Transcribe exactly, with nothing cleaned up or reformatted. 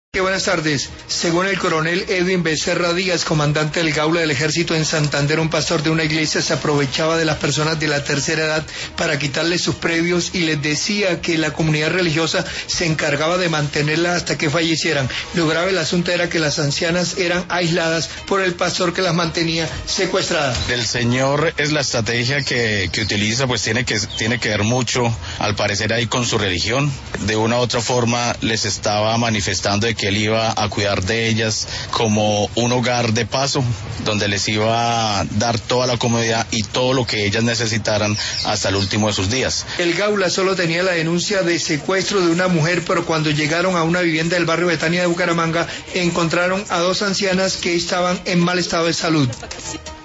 Sí, buenas tardes. Según el coronel Edwin Becerra Díaz, comandante del Gaula del Ejército en Santander, un pastor de una iglesia se aprovechaba de las personas de la tercera edad para quitarles sus previos y les decía que la comunidad religiosa se encargaba de mantenerlas hasta que fallecieran. Lo grave del asunto era que las ancianas eran aisladas por el pastor que las mantenía secuestradas. El señor es la estrategia que, que utiliza, pues tiene que, tiene que ver mucho, al parecer, ahí con su religión. De una u otra forma les estaba manifestando de que él iba a cuidar de ellas como un hogar de paso, donde les iba a dar toda la comodidad y todo lo que ellas necesitaran hasta el último de sus días. El Gaula solo tenía la denuncia de secuestro de una mujer, pero cuando llegaron a una vivienda del barrio Betania de Bucaramanga, encontraron a dos ancianas que estaban en mal estado de salud.